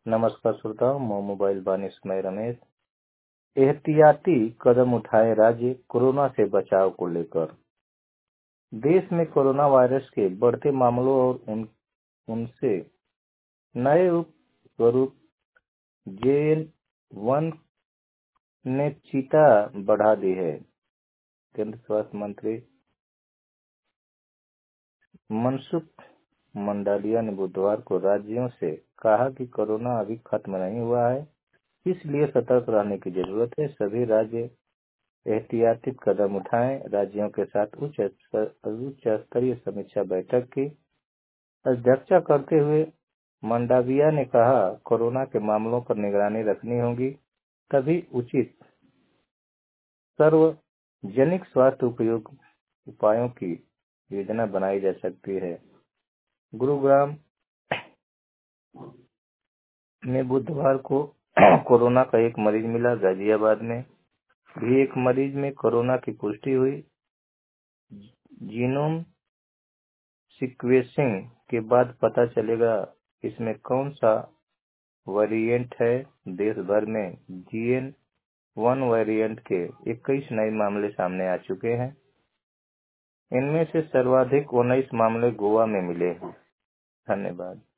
नमस्कार श्रोताओं, मैं मोबाइल बानी समय रमेश। एहतियाती कदम उठाए राज्य कोरोना से बचाव को लेकर। देश में कोरोना वायरस के बढ़ते मामलों और उनसे नए उप स्वरूप JN-1 ने चिंता बढ़ा दी है। केंद्र स्वास्थ्य मंत्री मनसुख मंडाविया ने बुधवार को राज्यों से कहा कि कोरोना अभी खत्म नहीं हुआ है, इसलिए सतर्क रहने की जरूरत है। सभी राज्य एहतियाती कदम उठाएं। राज्यों के साथ उच्च स्तरीय समीक्षा बैठक की अध्यक्षता करते हुए मंडाविया ने कहा, कोरोना के मामलों पर निगरानी रखनी होगी, तभी उचित सार्वजनिक स्वास्थ्य उपायों की योजना बनाई जा सकती है। गुरुग्राम में बुधवार को कोरोना का एक मरीज मिला। गाजियाबाद में भी एक मरीज में कोरोना की पुष्टि हुई। जीनोम सीक्वेंसिंग के बाद पता चलेगा इसमें कौन सा वेरिएंट है। देश भर में JN-1 वेरिएंट के 21 नए मामले सामने आ चुके हैं। इनमें से सर्वाधिक 19 मामले गोवा में मिले हैं। धन्यवाद।